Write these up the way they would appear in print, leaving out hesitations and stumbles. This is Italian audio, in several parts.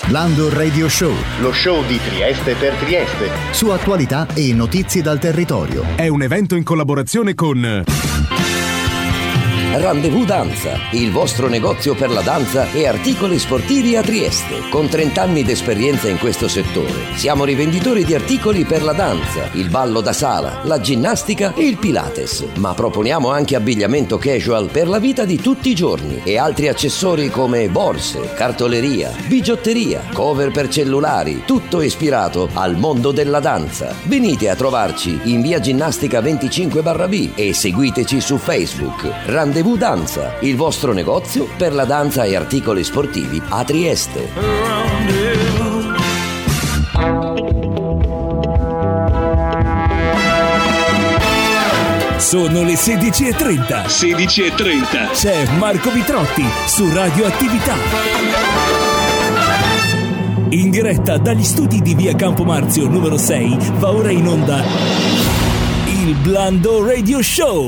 Blando Radio Show. Lo show di Trieste per Trieste. Su attualità e notizie dal territorio. È un evento in collaborazione con Rendezvous Danza, il vostro negozio per la danza e articoli sportivi a Trieste, con 30 anni d'esperienza in questo settore. Siamo rivenditori di articoli per la danza, il ballo da sala, la ginnastica e il Pilates, ma proponiamo anche abbigliamento casual per la vita di tutti i giorni e altri accessori come borse, cartoleria, bigiotteria, cover per cellulari, tutto ispirato al mondo della danza. Venite a trovarci in via Ginnastica 25/B e seguiteci su Facebook. Rendezvous Danza, il vostro negozio per la danza e articoli sportivi a Trieste. Sono le 16:30. 16:30. C'è Marco Vitrotti su Radioattività. In diretta dagli studi di via Campo Marzio numero 6 va ora in onda il Blando Radio Show.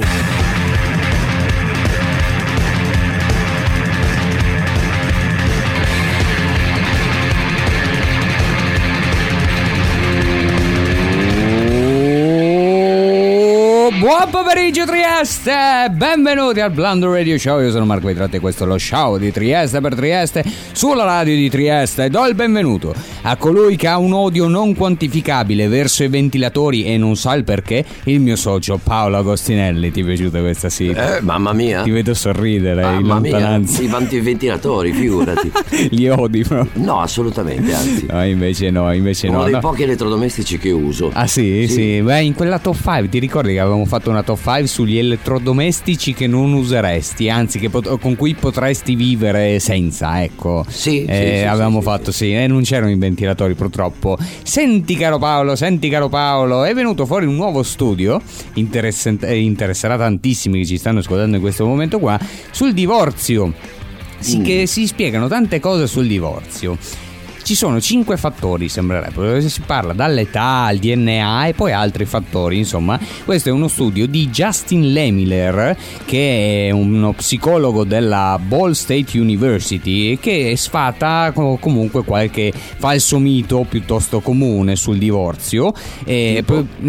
Buon pomeriggio Trieste, benvenuti al Blando Radio Show. Io sono Marco Vitrotti e questo è lo show di Trieste per Trieste sulla radio di Trieste. Do il benvenuto a colui che ha un odio non quantificabile verso i ventilatori e non sa il perché, il mio socio Paolo Agostinelli. Ti è piaciuta questa sigla? Mamma mia. Ti vedo sorridere in lontananza. I ventilatori, figurati. Li odi proprio? No, assolutamente, anzi. No, invece no. Uno dei pochi elettrodomestici che uso. Ah sì. Beh, in quella top 5 ti ricordi che avevamo fatto una top 5 sugli elettrodomestici che non useresti, anzi che con cui potresti vivere senza, ecco. Sì, avevamo fatto. Non c'erano i ventilatori purtroppo. Senti caro Paolo, è venuto fuori un nuovo studio, interesserà tantissimi che ci stanno ascoltando in questo momento qua, sul divorzio. Sì, che si spiegano tante cose sul divorzio. Ci sono 5 fattori, sembrerebbe. Si parla dall'età al DNA e poi altri fattori. Insomma, questo è uno studio di Justin Lehmiller, che è uno psicologo della Ball State University, che sfata comunque qualche falso mito piuttosto comune sul divorzio. Che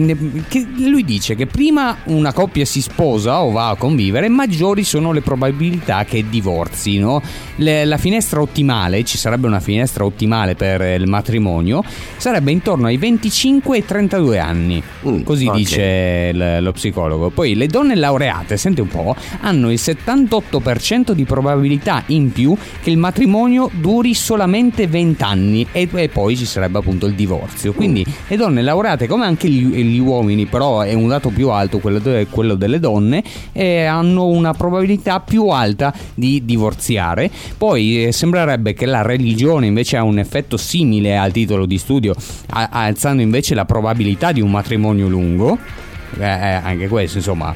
lui dice che prima una coppia si sposa o va a convivere, maggiori sono le probabilità che divorzino. La finestra ottimale, ci sarebbe una finestra ottimale per il matrimonio, sarebbe intorno ai 25 e 32 anni, così dice lo psicologo. Poi le donne laureate, senti un po', hanno il 78% di probabilità in più che il matrimonio duri solamente 20 anni e poi ci sarebbe appunto il divorzio. Quindi le donne laureate, come anche gli uomini, però è un dato più alto quello delle donne, hanno una probabilità più alta di divorziare. Poi sembrerebbe che la religione invece ha un effetto simile al titolo di studio, alzando invece la probabilità di un matrimonio lungo. Anche questo, insomma.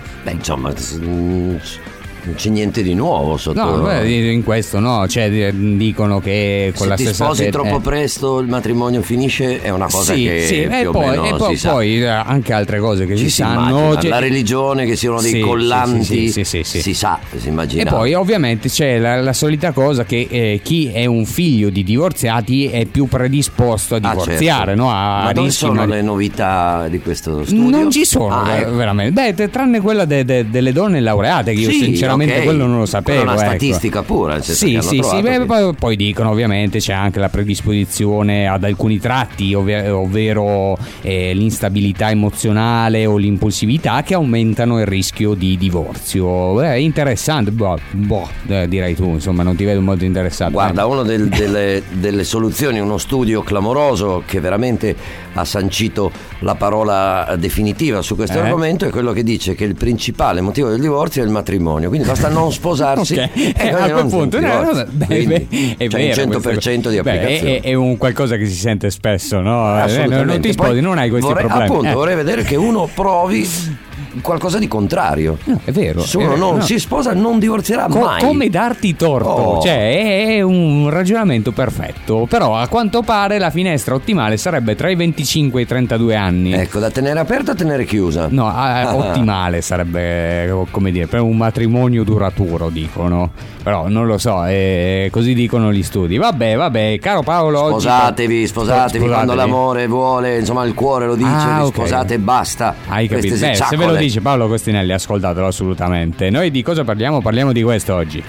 Non c'è niente di nuovo sotto. No, in questo no, cioè dicono che con se la ti stessa sposi troppo presto il matrimonio finisce, è una cosa che più o meno si sa. Poi anche altre cose che si sanno, la religione, che siano dei collanti, si sa, si immagina. E poi ovviamente c'è la solita cosa che chi è un figlio di divorziati è più predisposto a divorziare, certo. No? Ma dove sono le novità di questo studio? Non ci sono veramente. Beh, tranne quella delle donne laureate, che io sinceramente quello non lo sapevo. È una statistica pura. Sì. Poi dicono ovviamente c'è anche la predisposizione ad alcuni tratti, ovvero l'instabilità emozionale o l'impulsività, che aumentano il rischio di divorzio. È interessante, direi tu, insomma, non ti vedo molto interessato. Guarda, una delle soluzioni, uno studio clamoroso che veramente ha sancito la parola definitiva su questo argomento, è quello che dice che il principale motivo del divorzio è il matrimonio, quindi basta non sposarsi. A quel punto è vero, il 100% di applicazione. È un qualcosa che si sente spesso, no? Non ti sposi, non hai questi problemi. Appunto, vorrei vedere che uno provi qualcosa di contrario. No, è vero. Se uno non si sposa non divorzierà mai. Come darti torto? Cioè, è un ragionamento perfetto. Però a quanto pare la finestra ottimale sarebbe tra i 25 e i 32 anni. Ecco, da tenere aperta a tenere chiusa. No, ottimale sarebbe, come dire, per un matrimonio duraturo, dicono. Però non lo so, così dicono gli studi. Vabbè, caro Paolo, sposatevi quando l'amore vuole, insomma il cuore lo dice, sposate e basta. Hai capito? Se ve lo dice Paolo Costinelli, ascoltatelo assolutamente. Noi di cosa parliamo? Parliamo di questo oggi.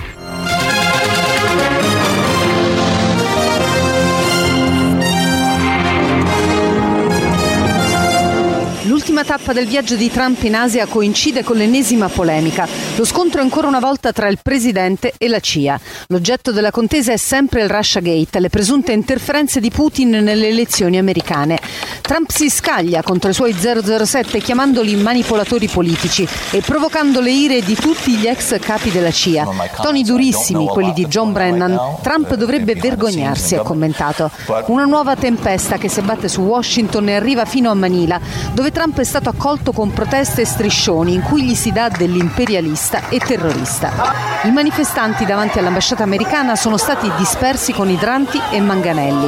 L'ultima tappa del viaggio di Trump in Asia coincide con l'ennesima polemica. Lo scontro è ancora una volta tra il presidente e la CIA. L'oggetto della contesa è sempre il Russiagate, le presunte interferenze di Putin nelle elezioni americane. Trump si scaglia contro i suoi 007 chiamandoli manipolatori politici e provocando le ire di tutti gli ex capi della CIA. Toni durissimi, quelli di John Brennan. Trump dovrebbe vergognarsi, ha commentato. Una nuova tempesta che si abbatte su Washington e arriva fino a Manila, dove Trump è stato accolto con proteste e striscioni in cui gli si dà dell'imperialista e terrorista. I manifestanti davanti all'ambasciata americana sono stati dispersi con idranti e manganelli.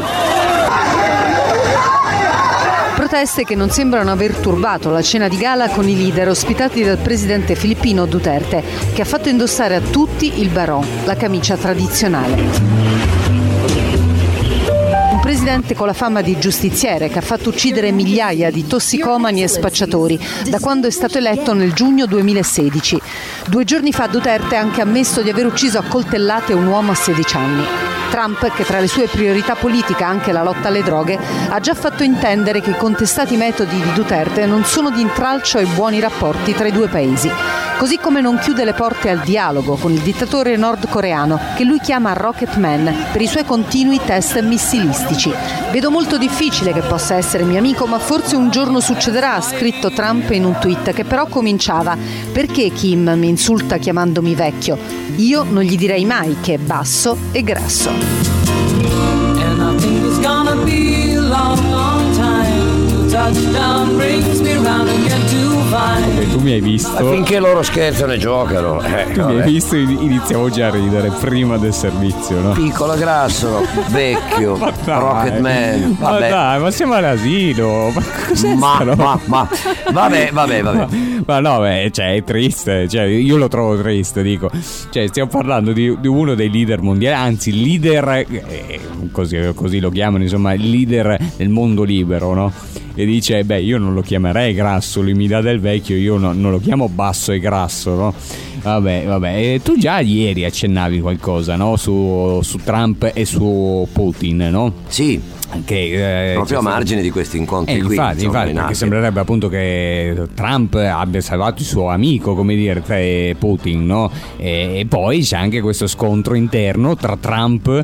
Proteste che non sembrano aver turbato la cena di gala con i leader ospitati dal presidente filippino Duterte, che ha fatto indossare a tutti il barong, la camicia tradizionale. Un presidente con la fama di giustiziere che ha fatto uccidere migliaia di tossicomani e spacciatori da quando è stato eletto nel giugno 2016. 2 giorni fa Duterte ha anche ammesso di aver ucciso a coltellate un uomo a 16 anni. Trump, che tra le sue priorità politiche ha anche la lotta alle droghe, ha già fatto intendere che i contestati metodi di Duterte non sono di intralcio ai buoni rapporti tra i due paesi. Così come non chiude le porte al dialogo con il dittatore nordcoreano, che lui chiama Rocket Man, per i suoi continui test missilistici. Vedo molto difficile che possa essere mio amico, ma forse un giorno succederà, ha scritto Trump in un tweet che però cominciava: perché Kim mi insulta chiamandomi vecchio? Io non gli direi mai che è basso e grasso. And I think it's gonna be a long, long time till touchdown brings me round again to find. E tu mi hai visto. Finché loro scherzano e giocano. Tu mi hai visto, iniziamo già a ridere prima del servizio, no? Piccolo, grasso, vecchio, Rocket Man. Ma dai, ma siamo all'asilo. Ma cos'è vabbè. Ma no, cioè, è triste. Cioè, io lo trovo triste, dico. Cioè, stiamo parlando di uno dei leader mondiali, anzi, leader, così lo chiamano, insomma, il leader del mondo libero, no? E dice, io non lo chiamerei grasso, lui mi dà del vecchio, io non lo chiamo basso e grasso, no? Vabbè. E tu già ieri accennavi qualcosa, no? Su Trump e su Putin, no? Sì. Che, proprio a margine di questi incontri qui, infatti, perché sembrerebbe appunto che Trump abbia salvato il suo amico, come dire, Putin, no? E poi c'è anche questo scontro interno tra Trump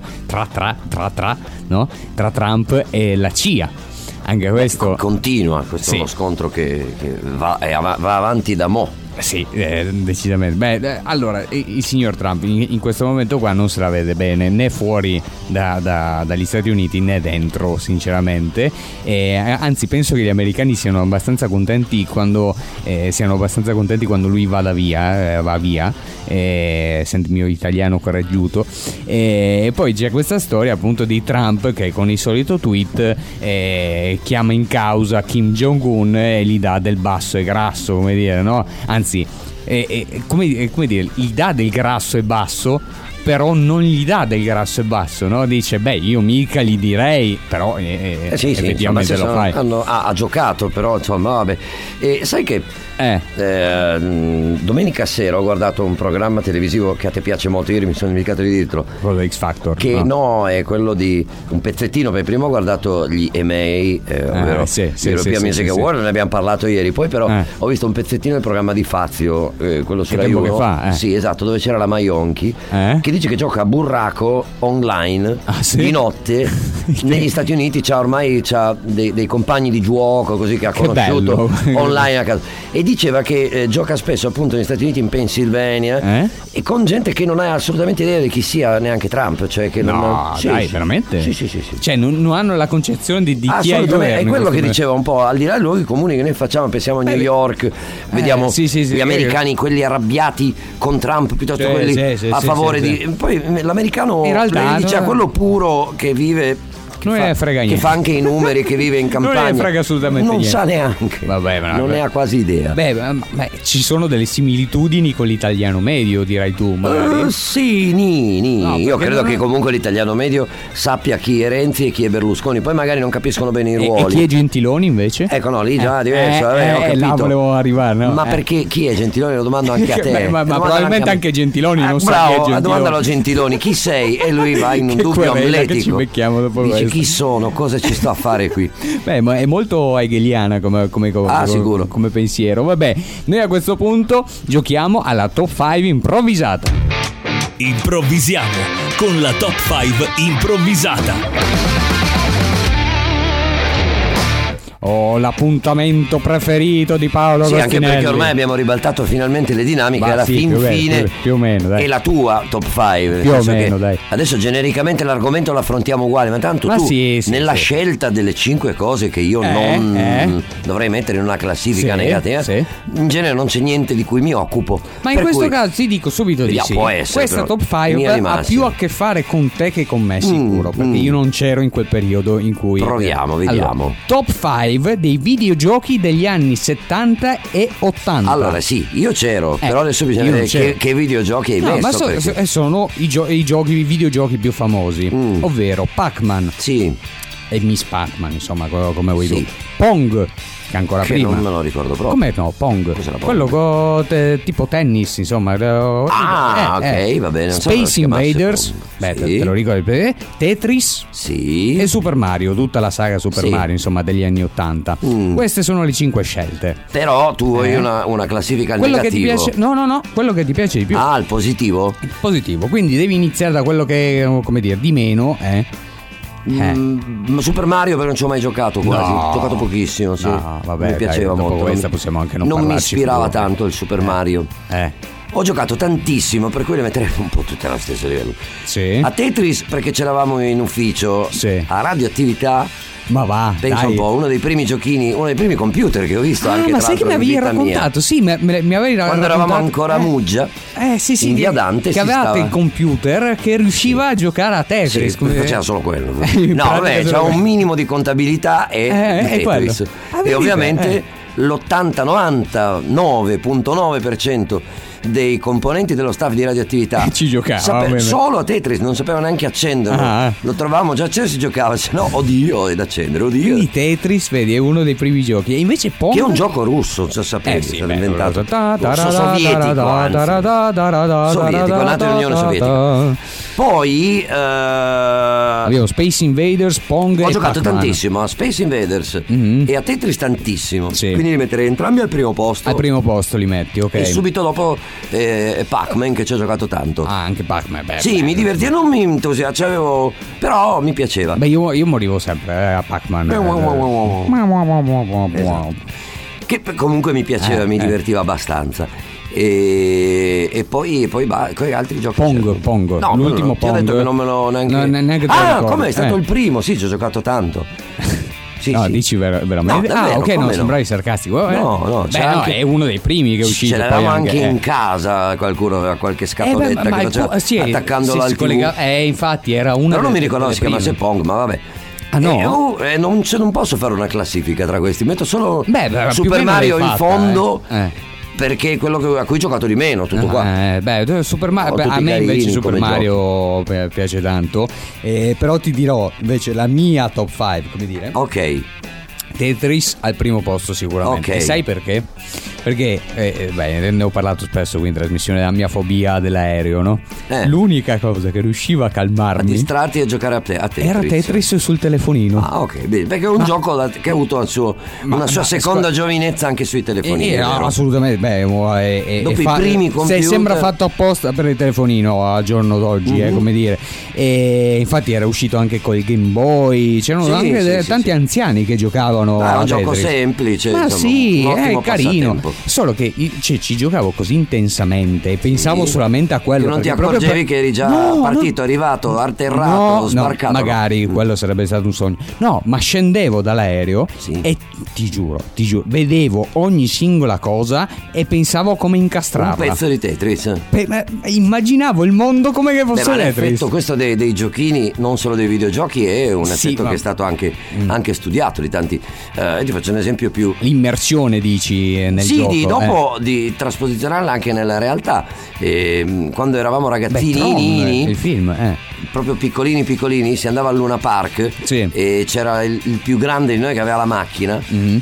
no? Tra Trump e la CIA. Anche questo continua, questo è uno scontro che va avanti da mo'. Sì, decisamente. Allora, il signor Trump in questo momento qua non se la vede bene, né fuori dagli Stati Uniti né dentro, sinceramente. Anzi, penso che gli americani siano abbastanza contenti quando lui va via. Senti il mio italiano correggiuto. E poi c'è questa storia appunto di Trump che con il solito tweet chiama in causa Kim Jong-un e gli dà del basso e grasso, come dire, no? Anzi, come dire, gli dà del grasso e basso, però non gli dà del grasso e basso, no? Dice, io mica gli direi, però effettivamente lo fai. Ha giocato, però insomma, vabbè. Sai che domenica sera ho guardato un programma televisivo che a te piace molto, ieri mi sono dimenticato di dirlo. Quello di X Factor? Che no, è quello di un pezzettino, perché prima ho guardato gli EMA, ovvero European Music Award, ne abbiamo parlato ieri, poi però ho visto un pezzettino del programma di Fazio, quello su Rai 1. Che fa? Sì, esatto, dove c'era la Maionchi, che dice che gioca a burraco online di notte negli Stati Uniti ormai c'ha dei compagni di gioco così che ha conosciuto online a casa, e diceva che gioca spesso appunto negli Stati Uniti, in Pennsylvania, e con gente che non ha assolutamente idea di chi sia neanche Trump, cioè che veramente? Sì. Cioè non hanno la concezione di chi è il governo. È quello che diceva un po', al di là dei luoghi comuni che noi facciamo, pensiamo a New York, vediamo gli americani, quelli arrabbiati con Trump piuttosto che quelli a favore di. Poi l'americano in realtà dice quello puro che vive. Non ne frega niente. Che fa anche i numeri, che vive in campagna. Non ne frega assolutamente niente. Non sa neanche. Non ne ha quasi idea. Ci sono delle similitudini con l'italiano medio, dirai tu, magari. Sì, No, io credo che comunque l'italiano medio sappia chi è Renzi e chi è Berlusconi. Poi magari non capiscono bene i ruoli. E chi è Gentiloni invece? Ecco, no, lì già diverso. Ho capito. Là volevo arrivare, no? Ma perché chi è Gentiloni? Lo domando anche a te. ma probabilmente anche Gentiloni non sa chi è Gentiloni. Domandalo a Gentiloni, chi sei? E lui va in un dubbio amletico. Che ci becchiamo dopo questo. Chi sono? Cosa ci sto a fare qui? Ma è molto hegeliana come sicuro. Come pensiero. Vabbè, noi a questo punto giochiamo alla top 5 improvvisata. Improvvisiamo con la top 5 improvvisata. L'appuntamento preferito di Paolo Sì, Agostinelli. anche perché ormai abbiamo ribaltato finalmente le dinamiche. Alla fin fine più o meno, dai. È la tua top 5. Più o meno, dai. Adesso genericamente l'argomento lo affrontiamo uguale, ma tanto tu nella scelta delle 5 cose che io non dovrei mettere in una classifica negativa, in genere non c'è niente di cui mi occupo. Ma in questo caso ti dico subito di sì. Può essere, questa top 5 ha più a che fare con te che con me, sicuro, perché io non c'ero in quel periodo in cui. Proviamo, vediamo. Allora, top 5 dei videogiochi degli anni 70 e 80. Allora sì, io c'ero, però adesso bisogna vedere che videogiochi hai messo. Ma sono i videogiochi più famosi, ovvero Pac-Man. Sì. E Miss Pac-Man, insomma, come vuoi tu. Pong, che ancora che prima. Non me lo ricordo proprio. Come no? Pong. Cos'era Pong? Quello tipo tennis, insomma. Ok, va bene. Space Invaders, te lo ricordi? Tetris. Sì. E Super Mario, tutta la saga Super Mario, insomma, degli anni 80. Queste sono le 5 scelte. Però tu hai una classifica quello negativo. Che ti piace, no, quello che ti piace di più. Il positivo? Il positivo, quindi devi iniziare da quello che, come dire, di meno, Super Mario perché non ci ho mai giocato quasi. Ho giocato pochissimo, sì. Vabbè, mi piaceva molto. Questa possiamo anche non mi ispirava tanto il Super Mario. Ho giocato tantissimo, per cui le metterei un po' tutte allo stesso livello. A Tetris perché c'eravamo in ufficio. A Radioattività. Ma va, pensa un po', uno dei primi giochini, uno dei primi computer che ho visto anche. Ma sai che mi avevi raccontato? Mia. Sì, mi avevi raccontato. Quando eravamo ancora a Muggia. Sì, in via Dante. Che avevate il computer che riusciva a giocare a Tetris. Faceva solo quello. No, vabbè, c'era un minimo di contabilità e Tetris. E ovviamente l'99,9% dei componenti dello staff di Radioattività ci giocava solo a Tetris, non sapeva neanche accenderlo. Lo trovavamo già acceso, si giocava, se no oddio, ed accendere, oddio. Quindi Tetris, vedi, è uno dei primi giochi. E invece Pong, che è un gioco russo, se sapete, stato inventato sovietico, nato nell'Unione Sovietica. Poi abbiamo Space Invaders, Pong. Ho giocato tantissimo a Space Invaders e a Tetris tantissimo, quindi li metterei entrambi al primo posto. Al primo posto li metti, ok. E subito dopo Pac-Man, che ci ho giocato tanto. Anche Pac-Man, mi divertiva, non mi entusiasmavo, però mi piaceva. Io morivo sempre a Pac-Man. Che comunque mi piaceva, mi divertiva abbastanza. E poi altri giochi. Pong. No, l'ultimo Pong. Ti ho detto che non me lo neanche. Come è stato il primo? Sì, ci ho giocato tanto. Dici veramente? No, davvero, ok, non sembravi sarcastico. No, anche... è uno dei primi che è uscito. Ce l'avevamo anche in casa, qualcuno aveva qualche scatoletta che faceva attaccandolo al TV. Infatti era una. Però non mi ricordo si chiamasse Pong, ma vabbè. Non posso fare una classifica tra questi, metto solo Super Mario in fondo. Perché è quello a cui ho giocato di meno, tutto qua. Super Mario, a me invece Super Mario piace tanto. Però ti dirò invece la mia top 5, come dire. Ok. Tetris al primo posto sicuramente. Okay. E sai perché? Perché ne ho parlato spesso qui in trasmissione della mia fobia dell'aereo, no? L'unica cosa che riusciva a calmarmi, a distrarti e a giocare a Tetris. Era Tetris sul telefonino. Ah, ok, bene, perché è un gioco che ha avuto una sua seconda giovinezza anche sui telefonini. No, assolutamente. Dopo i primi computer, sembra fatto apposta per il telefonino al giorno d'oggi, come dire. E infatti era uscito anche col Game Boy. C'erano anche tanti anziani che giocavano. È un gioco semplice. Ma insomma, è carino. Solo che ci giocavo così intensamente e pensavo solamente a quello. Che non ti accorgevi che eri già partito, arrivato, atterrato, sbarcato. Magari quello sarebbe stato un sogno. No, ma scendevo dall'aereo e ti giuro, vedevo ogni singola cosa e pensavo come incastrarla. Un pezzo di Tetris. Immaginavo il mondo come che fosse Tetris. Questo dei giochini, non solo dei videogiochi, è un effetto che è stato anche studiato di tanti. Ti faccio un esempio più. L'immersione, dici, nel gioco. Sì, dopo di trasposizionarla anche nella realtà. Quando eravamo ragazzini, il film, proprio piccolini, si andava al Luna Park e c'era il più grande di noi che aveva la macchina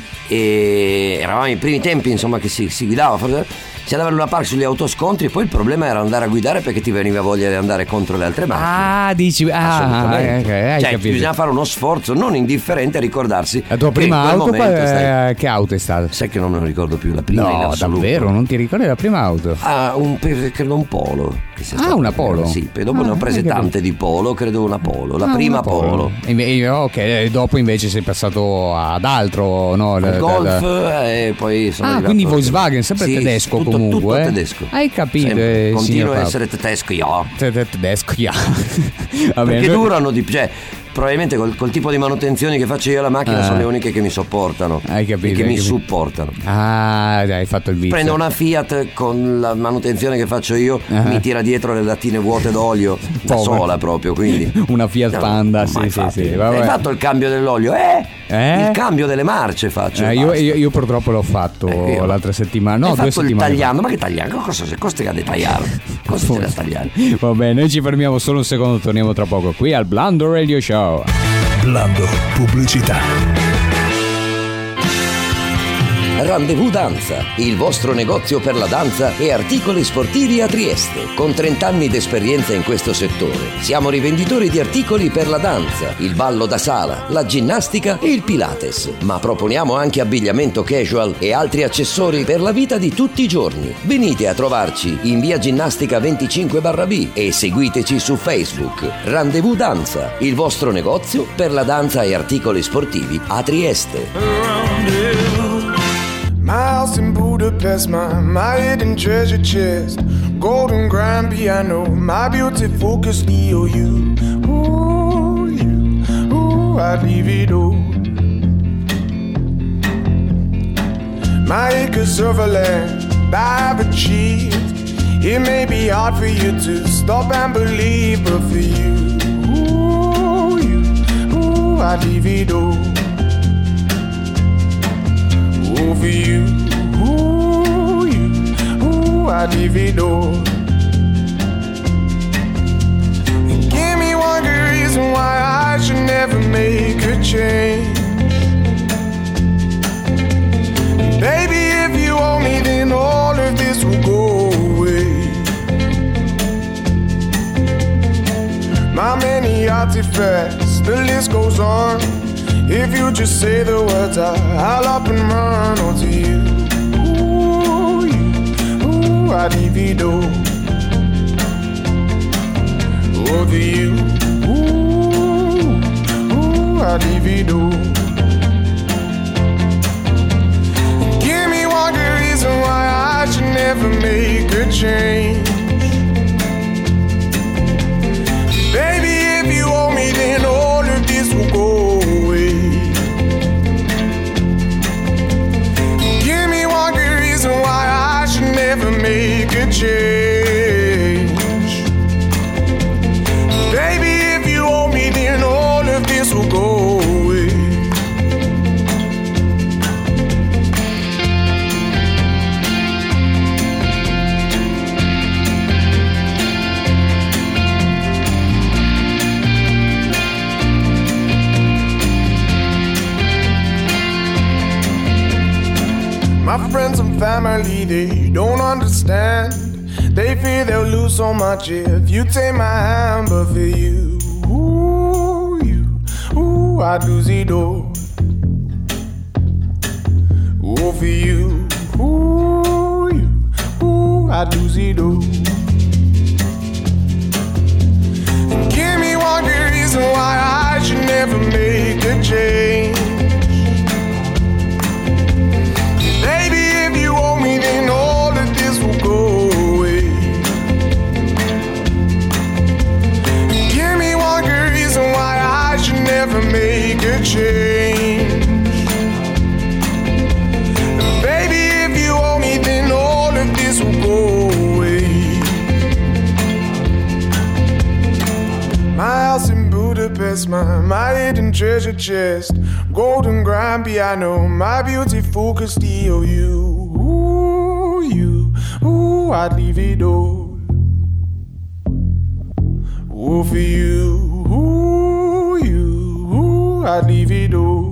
e eravamo i primi tempi, insomma, che si guidava. Si andava al Luna Park sugli autoscontri, poi il problema era andare a guidare perché ti veniva voglia di andare contro le altre macchine. Dici, cioè, bisogna fare uno sforzo non indifferente a ricordarsi. La tua prima auto che auto è stata? Sai che non me lo ricordo più la prima in assoluto. Davvero? Non ti ricordi la prima auto? Credo un Polo. Una Polo? Sì, poi dopo ne ho prese tante di Polo, credo una Polo, la prima Polo. Ok, dopo invece sei passato ad altro, no? Il Golf e poi sono quindi Volkswagen, sempre tedesco comunque. Tutto tedesco. Hai capito? Continuo a essere tedesco, Tedesco, perché durano di più. Probabilmente col tipo di manutenzioni che faccio io alla macchina sono le uniche che mi sopportano. Hai capito? Che mi supportano. Hai fatto il vizio. Prendo una Fiat con la manutenzione che faccio io, mi tira dietro le lattine vuote d'olio da sola proprio, quindi. Una Fiat Panda, sì. Hai fatto il cambio dell'olio? Il cambio delle marce faccio. Io purtroppo l'ho fatto l'altra settimana. No, 2 settimane. Ma che tagliando? Cosa costa da tagliare? Cosa c'è da tagliare? Va bene, noi ci fermiamo solo un secondo, torniamo tra poco qui al Blando Radio Show. Blando Pubblicità. Rendezvous Danza, il vostro negozio per la danza e articoli sportivi a Trieste. Con 30 anni d'esperienza in questo settore, siamo rivenditori di articoli per la danza, il ballo da sala, la ginnastica e il Pilates. Ma proponiamo anche abbigliamento casual e altri accessori per la vita di tutti i giorni. Venite a trovarci in via Ginnastica 25/B e seguiteci su Facebook. Rendezvous Danza, il vostro negozio per la danza e articoli sportivi a Trieste. My house in Budapest, my hidden treasure chest, golden grand piano, my beauty focus EOU. Ooh, I'd leave it all. My acres of land I've achieved. It may be hard for you to stop and believe, but for you, I'd leave it all. For you, I'd leave it all. And give me one good reason why I should never make a change. And baby, if you owe me, then all of this will go away. My many artifacts, the list goes on. If you just say the words, I'll up and run onto you. I'd leave it all. Over you. I'd leave it all. Give me one good reason why I should never make a change. Baby, if you owe me, then all of this will go away. Give me one good reason why I should never make a change. Baby, if you owe me, then all of this will go away. My friends and family, they don't understand. They fear they'll lose so much if you take my hand. But for you, I'd lose it all. Oh, for you, I'd lose it all. Give me one good reason why I should never make a change. Baby, if you owe me, then all of this will go away. Give me one good reason why I should never make a change. Baby, if you owe me, then all of this will go away. My house in Budapest, my hidden treasure chest, golden grand piano, my beautiful Castillo. I'd leave it all. Oh, for you, I'd leave it all.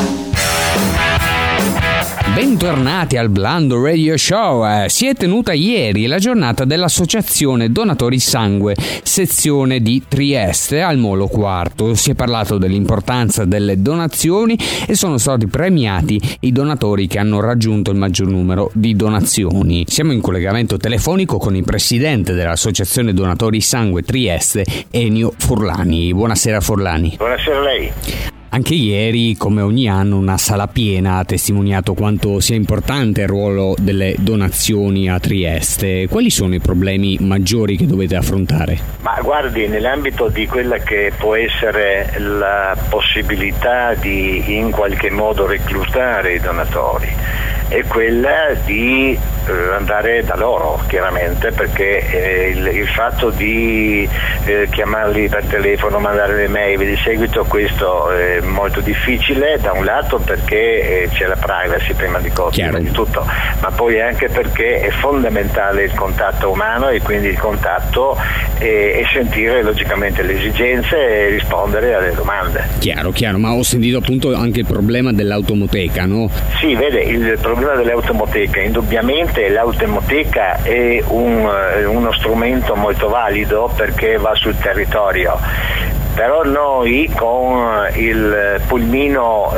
Bentornati al Blando Radio Show. Si è tenuta ieri la giornata dell'Associazione Donatori Sangue, sezione di Trieste al Molo Quarto. Si è parlato dell'importanza delle donazioni e sono stati premiati i donatori che hanno raggiunto il maggior numero di donazioni. Siamo in collegamento telefonico con il presidente dell'Associazione Donatori Sangue Trieste, Ennio Furlani. Buonasera Furlani. Buonasera a lei. Anche ieri, come ogni anno, una sala piena ha testimoniato quanto sia importante il ruolo delle donazioni a Trieste. Quali sono i problemi maggiori che dovete affrontare? Ma guardi, nell'ambito di quella che può essere la possibilità di in qualche modo reclutare i donatori, è quella di andare da loro, chiaramente, perché il fatto di chiamarli per telefono, mandare le mail, di seguito questo è molto difficile, da un lato perché c'è la privacy prima di tutto, ma poi anche perché è fondamentale il contatto umano e quindi il contatto e sentire logicamente le esigenze e rispondere alle domande. Chiaro, ma ho sentito appunto anche il problema dell'automoteca, no? Sì, vede, il problema dell'automoteca, indubbiamente l'automoteca è uno strumento molto valido perché va sul territorio. Però noi con il pulmino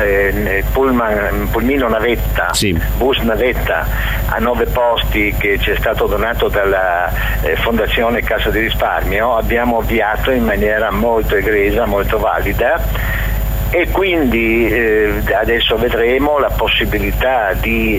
navetta, sì, bus navetta a 9 posti che ci è stato donato dalla Fondazione Cassa di Risparmio, abbiamo avviato in maniera molto egregia, molto valida, e quindi adesso vedremo la possibilità di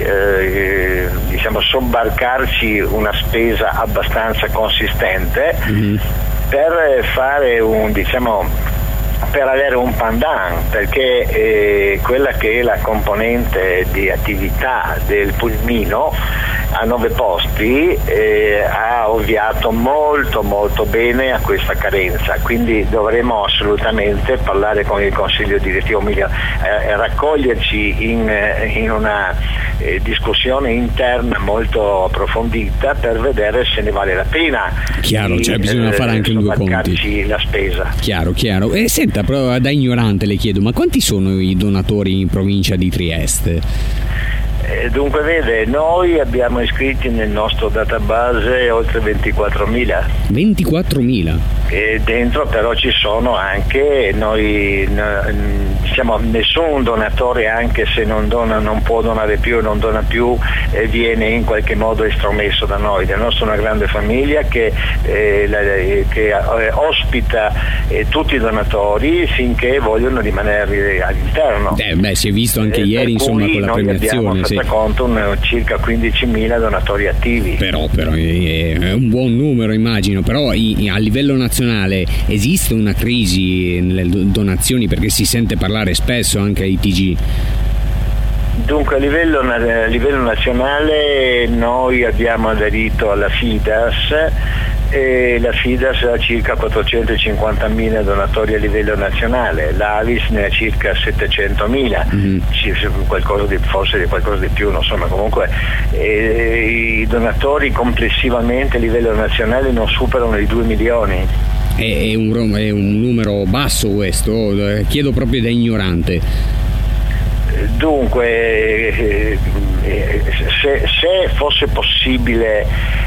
sobbarcarci una spesa abbastanza consistente per fare per avere un pandan, perché quella che è la componente di attività del pulmino a 9 posti ha ovviato molto molto bene a questa carenza, quindi dovremo assolutamente parlare con il consiglio direttivo, raccoglierci in una discussione interna molto approfondita per vedere se ne vale la pena. Chiaro, cioè bisogna fare anche due conti, la spesa. Chiaro. E senta, però da ignorante le chiedo, ma quanti sono i donatori in provincia di Trieste? Dunque vede, noi abbiamo iscritti nel nostro database oltre 24.000. 24.000? E dentro però ci sono anche, nessun donatore, anche se non può donare più, non dona più, viene in qualche modo estromesso da noi. La nostra è una grande famiglia che ospita tutti i donatori finché vogliono rimanere all'interno. Si è visto anche ieri, insomma, con la premiazione. Sì. Conto circa 15.000 donatori attivi. Però è un buon numero, immagino. Però a livello nazionale esiste una crisi nelle donazioni, perché si sente parlare spesso anche ai TG. Dunque a livello nazionale noi abbiamo aderito alla FIDAS e la FIDAS ha circa 450.000 donatori a livello nazionale, l'Avis ne ha circa 700.000, forse qualcosa di più, non so, ma comunque i donatori complessivamente a livello nazionale non superano i 2 milioni. È un numero basso questo, chiedo proprio da ignorante. Dunque, se fosse possibile,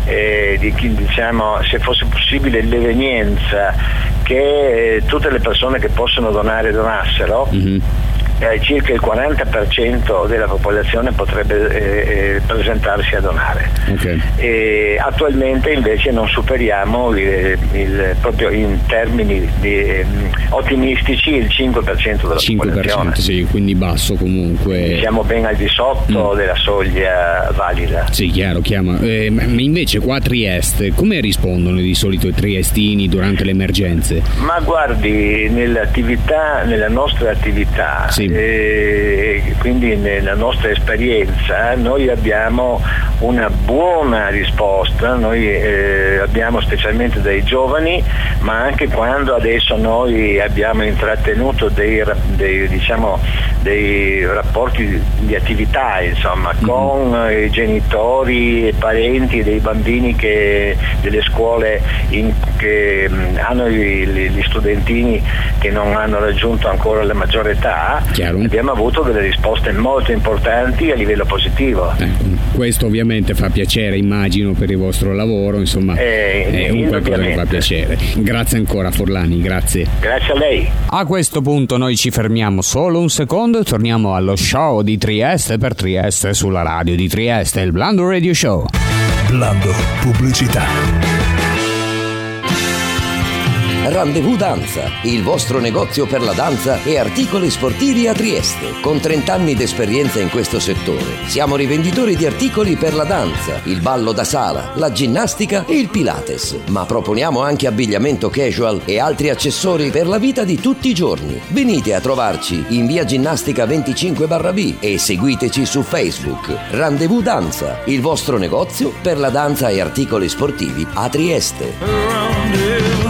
se fosse possibile l'evenienza che tutte le persone che possono donare donassero, circa il 40% della popolazione potrebbe presentarsi a donare. E attualmente invece non superiamo proprio in termini ottimistici il 5% della popolazione. Sì, quindi basso comunque. Siamo ben al di sotto della soglia valida. Sì, chiaro. Ma invece qua a Trieste come rispondono di solito i triestini durante le emergenze? Ma guardi, nella nostra attività, quindi nella nostra esperienza, noi abbiamo una buona risposta. Noi abbiamo specialmente dai giovani, ma anche quando adesso noi abbiamo intrattenuto dei rapporti di attività, insomma, con i genitori e parenti dei bambini delle scuole che hanno gli studentini che non hanno raggiunto ancora la maggiore età. Abbiamo avuto delle risposte molto importanti a livello positivo. Questo ovviamente fa piacere, immagino, per il vostro lavoro, insomma, è un qualcosa che fa piacere. Grazie ancora Forlani, grazie. Grazie a lei. A questo punto noi ci fermiamo solo un secondo e torniamo allo show di Trieste per Trieste sulla radio di Trieste, il Blando Radio Show. Blando Pubblicità. Rendezvous Danza, il vostro negozio per la danza e articoli sportivi a Trieste. Con 30 anni d'esperienza in questo settore, siamo rivenditori di articoli per la danza, il ballo da sala, la ginnastica e il Pilates. Ma proponiamo anche abbigliamento casual e altri accessori per la vita di tutti i giorni. Venite a trovarci in via Ginnastica 25/B e seguiteci su Facebook. Rendezvous Danza, il vostro negozio per la danza e articoli sportivi a Trieste.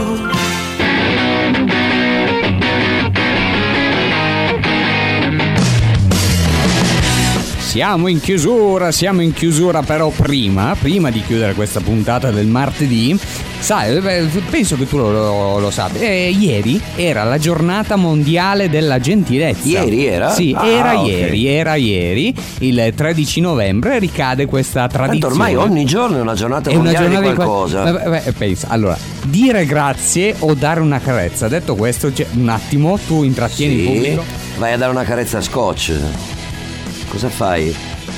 Siamo in chiusura, però prima di chiudere questa puntata del martedì, sai, penso che tu lo sappia, ieri era la giornata mondiale della gentilezza. Ieri era? Sì, era ieri, il 13 novembre ricade questa tradizione. Tanto ormai ogni giorno è una giornata mondiale di qualcosa. Pensa, allora, dire grazie o dare una carezza. Detto questo, un attimo, tu intrattieni il pubblico. Vai a dare una carezza a Scotch. Cosa fai?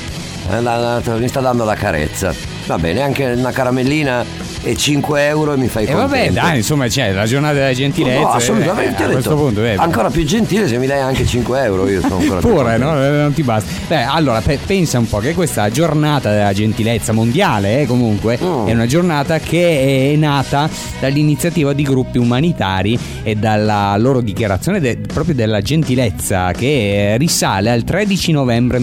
Mi sta dando la carezza. Va bene, anche una caramellina e 5 euro e mi fai contento. Vabbè, dai, insomma, c'è la giornata della gentilezza. No, assolutamente. A questo punto, ancora più gentile se mi dai anche 5 euro. Io sono ancora pure, no? Non ti basta. Beh, allora, pensa un po' che questa giornata della gentilezza mondiale, comunque, è una giornata che è nata dall'iniziativa di gruppi umanitari e dalla loro dichiarazione proprio della gentilezza, che risale al 13 novembre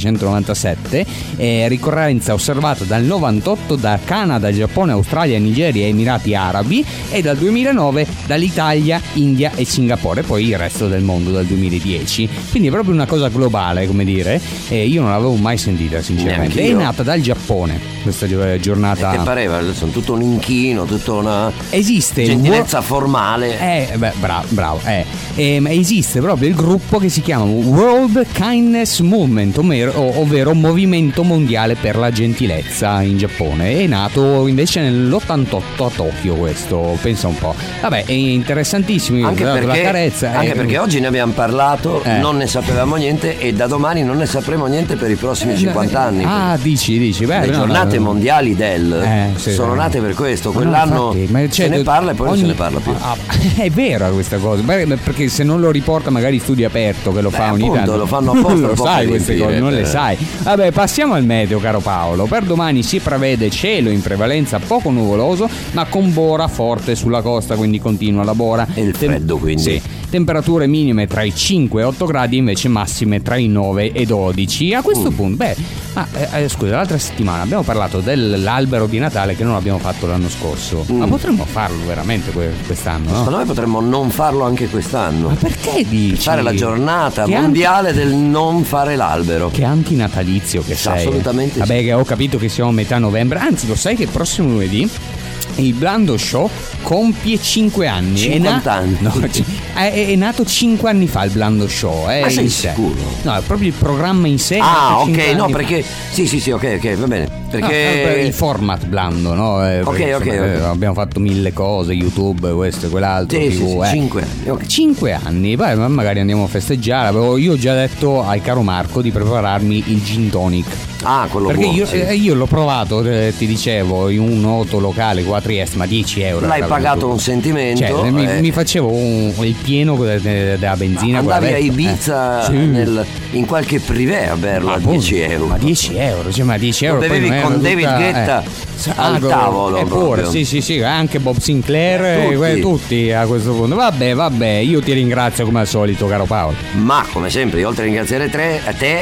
1997, ricorrenza osservata dal 98 da Canada, Giappone, Australia, Nigeria e Emirati Arabi, e dal 2009 dall'Italia, India e Singapore, poi il resto del mondo dal 2010. Quindi è proprio una cosa globale, come dire, io non l'avevo mai sentita sinceramente. È nata dal Giappone questa giornata. E che pareva? Sono tutto un inchino, tutta una gentilezza formale. Bravo. Esiste proprio il gruppo che si chiama World Kindness Movement, ovvero Movimento Mondiale per la Gentilezza in Giappone. È nato invece nell'88 a Tokyo, questo, pensa un po'. Vabbè, è interessantissimo. Anche perché oggi ne abbiamo parlato, non ne sapevamo niente e da domani non ne sapremo niente per i prossimi 50 anni. Dici. Beh, le giornate mondiali sono nate per questo. Quell'anno se ne parla e poi non se ne parla più. È vera questa cosa, perché se non lo riporta magari Studio Aperto che lo fa ogni tanto. Lo fanno apposta. Non lo sai queste cose, non le sai. Vabbè, passiamo al meteo, caro Paolo. Per domani si prevede cielo in prevalenza poco nuvoloso, ma con bora forte sulla costa, quindi continua la bora. E il freddo, quindi. Sì. Temperature minime tra i 5 e 8 gradi, invece massime tra i 9 e 12. A questo punto, scusa, l'altra settimana abbiamo parlato dell'albero di Natale che non abbiamo fatto l'anno scorso. Ma potremmo farlo veramente quest'anno, no? Secondo me potremmo non farlo anche quest'anno. Ma perché dici? Fare la giornata mondiale del non fare l'albero. Che antinatalizio che sei. Assolutamente. Vabbè, che ho capito che siamo a metà novembre. Anzi, lo sai che prossimo lunedì il Blando Show compie 5 anni. 50 anni. No, è nato 5 anni fa il Blando Show. Sei in sé. sicuro? No, è proprio il programma in sé. Ok, no, perché sì, ok, va bene. Perché il format blando, no? Ok. Abbiamo fatto 1000 cose, YouTube, questo e quell'altro. Sì, TV, 5 anni. Okay. 5 anni, poi magari andiamo a festeggiare. Io ho già detto al caro Marco di prepararmi il gin tonic. Quello perché buono, io l'ho provato, ti dicevo, in un noto locale qua a Trieste, ma 10 euro. L'hai pagato un sentimento. Cioè, mi facevo il pieno della benzina. Andavi a Ibiza in qualche privé a berlo a 10 euro. Ma 10 euro, cioè, ma 10 euro. Lo bevevi con David Guetta al tavolo. Pure, sì, anche Bob Sinclair, tutti a questo punto. Vabbè, io ti ringrazio come al solito, caro Paolo. Ma come sempre, oltre a ringraziare a te,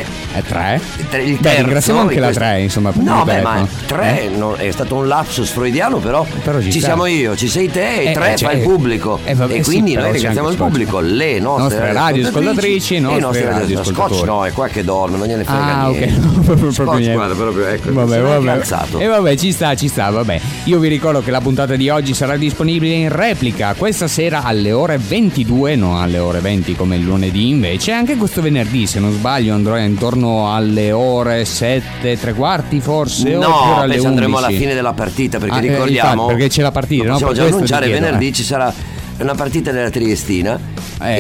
il terzo. Ringraziamo anche la 3, insomma. No, ma 3 è stato un lapsus freudiano, però ci siamo io, ci sei te e 3 fa il pubblico. E quindi noi ringraziamo il pubblico, le nostre radioascoltatrici e i nostri radioascoltatori. Scotch no, è qua che dorme, non gliene frega niente. Ok, Scotch, guarda, proprio ecco. Vabbè. E vabbè, ci sta, vabbè. Io vi ricordo che la puntata di oggi sarà disponibile in replica questa sera alle ore 22, non alle ore 20 come il lunedì invece. Anche questo venerdì, se non sbaglio, andrò intorno alle ore 7:15 forse. No, penso andremo alla fine della partita, perché ricordiamo, perché c'è la partita, no? Possiamo già annunciare, venerdì ci sarà una partita della Triestina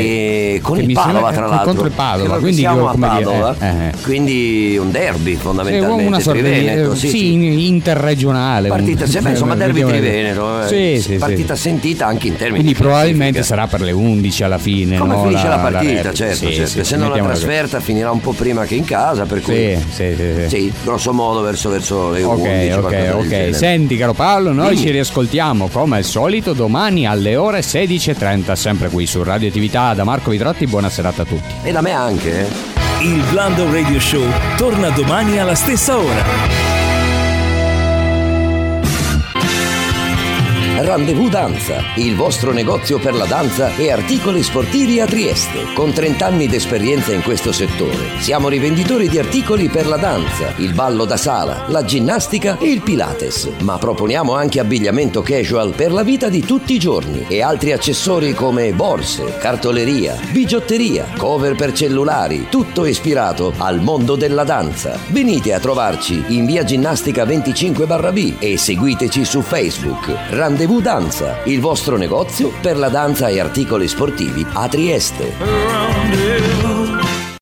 e con il Padova, tra l'altro, contro il Padova, quindi siamo a Padova, quindi un derby fondamentalmente, una sorta Triveneto, interregionale partita, insomma derby Triveneto, partita sì. sentita anche in termini quindi di probabilmente sarà per le 11 alla fine, come finisce la partita, la certo, essendo una trasferta finirà un po' prima che in casa, per cui sì, grosso modo verso le 11. Ok. Senti, caro Paolo, noi ci riascoltiamo come al solito domani alle ore 16:30, sempre qui su Radio Attività. Da Marco Vidrotti, buona serata a tutti. E da me anche. Il Blando Radio Show torna domani alla stessa ora. Rendezvous Danza, il vostro negozio per la danza e articoli sportivi a Trieste. Con 30 anni d'esperienza in questo settore, siamo rivenditori di articoli per la danza, il ballo da sala, la ginnastica e il Pilates. Ma proponiamo anche abbigliamento casual per la vita di tutti i giorni e altri accessori come borse, cartoleria, bigiotteria, cover per cellulari, tutto ispirato al mondo della danza. Venite a trovarci in via Ginnastica 25/B e seguiteci su Facebook. Rendezvous Danza, il vostro negozio per la danza e articoli sportivi a Trieste.